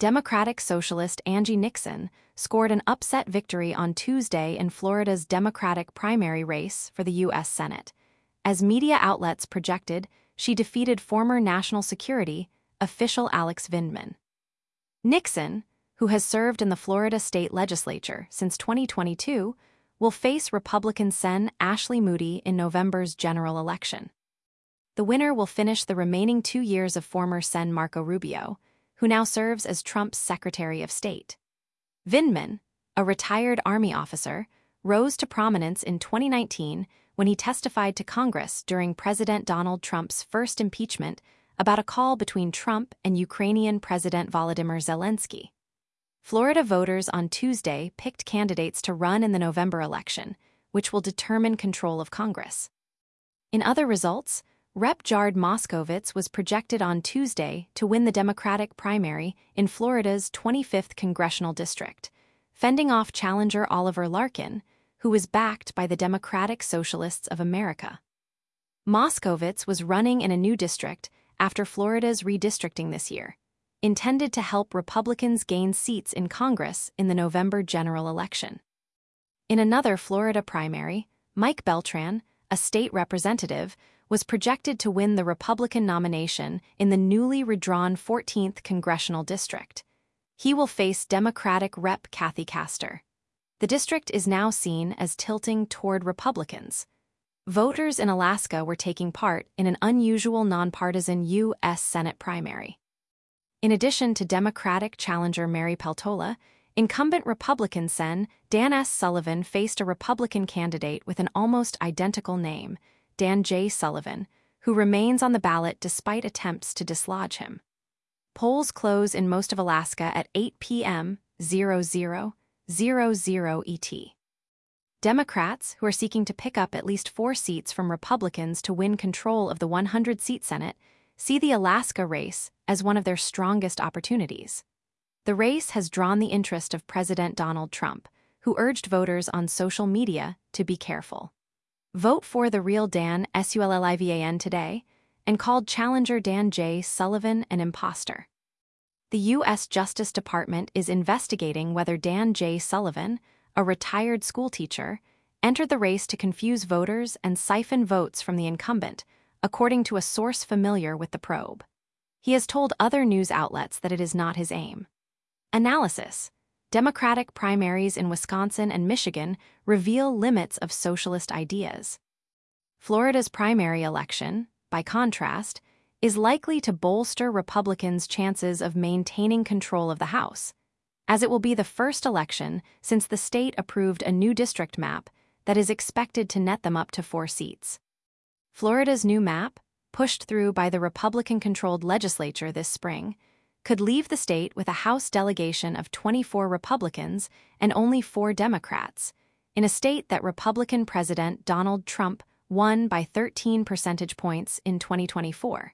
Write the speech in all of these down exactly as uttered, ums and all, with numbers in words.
Democratic socialist Angie Nixon scored an upset victory on Tuesday in Florida's Democratic primary race for the U S Senate. As media outlets projected, she defeated former national security official Alex Vindman. Nixon, who has served in the Florida state legislature since twenty twenty-two, will face Republican Sen Ashley Moody in November's general election. The winner will finish the remaining two years of former Sen Marco Rubio, who now serves as Trump's Secretary of State. Vindman, a retired Army officer, rose to prominence in twenty nineteen when he testified to Congress during President Donald Trump's first impeachment about a call between Trump and Ukrainian President Volodymyr Zelensky. Florida voters on Tuesday picked candidates to run in the November election, which will determine control of Congress. In other results, Representative Jared Moskowitz was projected on Tuesday to win the Democratic primary in Florida's twenty-fifth congressional district, fending off challenger Oliver Larkin, who was backed by the Democratic Socialists of America. Moskowitz was running in a new district after Florida's redistricting this year, intended to help Republicans gain seats in Congress in the November general election. In another Florida primary, Mike Beltran, a state representative, was projected to win the Republican nomination in the newly redrawn fourteenth congressional district. He will face Democratic Representative Kathy Castor. The district is now seen as tilting toward Republicans. Voters in Alaska were taking part in an unusual nonpartisan U S Senate primary. In addition to Democratic challenger Mary Peltola, incumbent Republican Sen Dan S. Sullivan faced a Republican candidate with an almost identical name, Dan J. Sullivan, who remains on the ballot despite attempts to dislodge him. Polls close in most of Alaska at eight p m zero zero zero zero E T. Democrats, who are seeking to pick up at least four seats from Republicans to win control of the one hundred seat Senate, see the Alaska race as one of their strongest opportunities. The race has drawn the interest of President Donald Trump, who urged voters on social media to be careful. Vote for the real Dan Sullivan today, and called challenger Dan J. Sullivan an imposter. The U S Justice Department is investigating whether Dan J. Sullivan, a retired schoolteacher, entered the race to confuse voters and siphon votes from the incumbent, according to a source familiar with the probe. He has told other news outlets that it is not his aim. Analysis: Democratic primaries in Wisconsin and Michigan reveal limits of socialist ideas. Florida's primary election, by contrast, is likely to bolster Republicans' chances of maintaining control of the House, as it will be the first election since the state approved a new district map that is expected to net them up to four seats. Florida's new map, pushed through by the Republican-controlled legislature this spring, could leave the state with a House delegation of twenty-four Republicans and only four Democrats, in a state that Republican President Donald Trump won by thirteen percentage points in twenty twenty-four.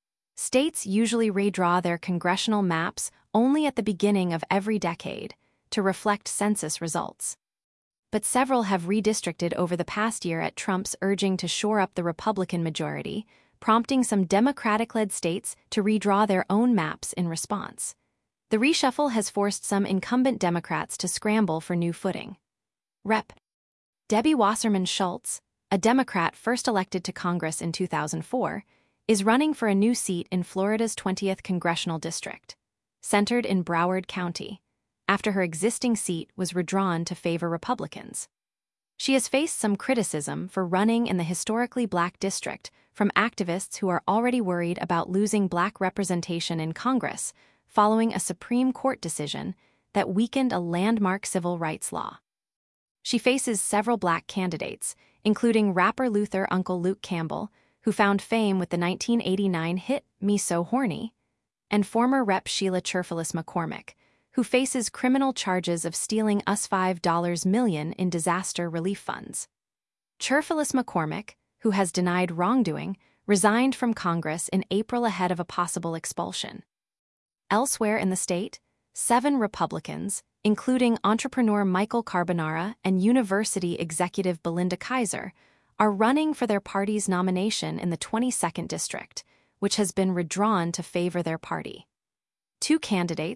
States usually redraw their congressional maps only at the beginning of every decade to reflect census results. But several have redistricted over the past year at Trump's urging to shore up the Republican majority, prompting some Democratic-led states to redraw their own maps in response. The reshuffle has forced some incumbent Democrats to scramble for new footing. Representative Debbie Wasserman Schultz, a Democrat first elected to Congress in two thousand four, is running for a new seat in Florida's twentieth congressional district, centered in Broward County, after her existing seat was redrawn to favor Republicans. She has faced some criticism for running in the historically black district from activists who are already worried about losing black representation in Congress following a Supreme Court decision that weakened a landmark civil rights law. She faces several black candidates, including rapper Luther Uncle Luke Campbell, who found fame with the nineteen eighty-nine hit Me So Horny, and former Representative Sheila Cherfilis McCormick, who faces criminal charges of stealing U S five million dollars in disaster relief funds. Cherfilis McCormick, who has denied wrongdoing, resigned from Congress in April ahead of a possible expulsion. Elsewhere in the state, seven Republicans, including entrepreneur Michael Carbonara and university executive Belinda Kaiser, are running for their party's nomination in the twenty-second district, which has been redrawn to favor their party. Two candidates,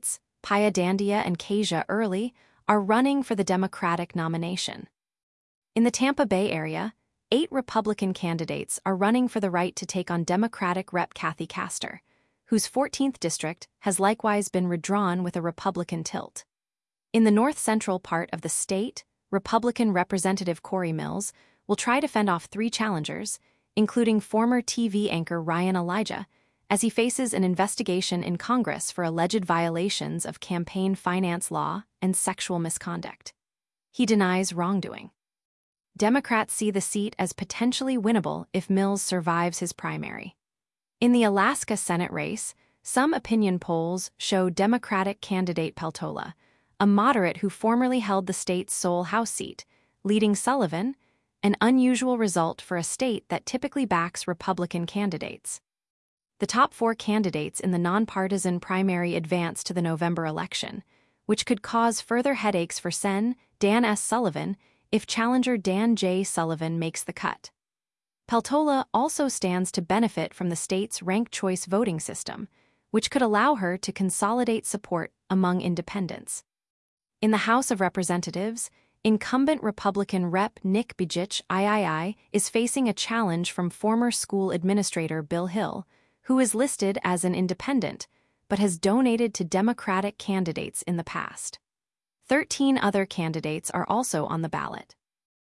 Paya Dandia and Kasia Early, are running for the Democratic nomination. In the Tampa Bay area, eight Republican candidates are running for the right to take on Democratic Representative Kathy Castor, whose fourteenth district has likewise been redrawn with a Republican tilt. In the north-central part of the state, Republican Representative Corey Mills will try to fend off three challengers, including former T V anchor Ryan Elijah, as he faces an investigation in Congress for alleged violations of campaign finance law and sexual misconduct. He denies wrongdoing. Democrats see the seat as potentially winnable if Mills survives his primary. In the Alaska Senate race, some opinion polls show Democratic candidate Peltola, a moderate who formerly held the state's sole House seat, leading Sullivan, an unusual result for a state that typically backs Republican candidates. The top four candidates in the nonpartisan primary advance to the November election, which could cause further headaches for Sen. Dan S. Sullivan if challenger Dan J. Sullivan makes the cut. Peltola also stands to benefit from the state's ranked choice voting system, which could allow her to consolidate support among independents. In the House of Representatives, incumbent Republican Representative Nick Begich two is facing a challenge from former school administrator Bill Hill, who is listed as an independent but has donated to Democratic candidates in the past. Thirteen other candidates are also on the ballot.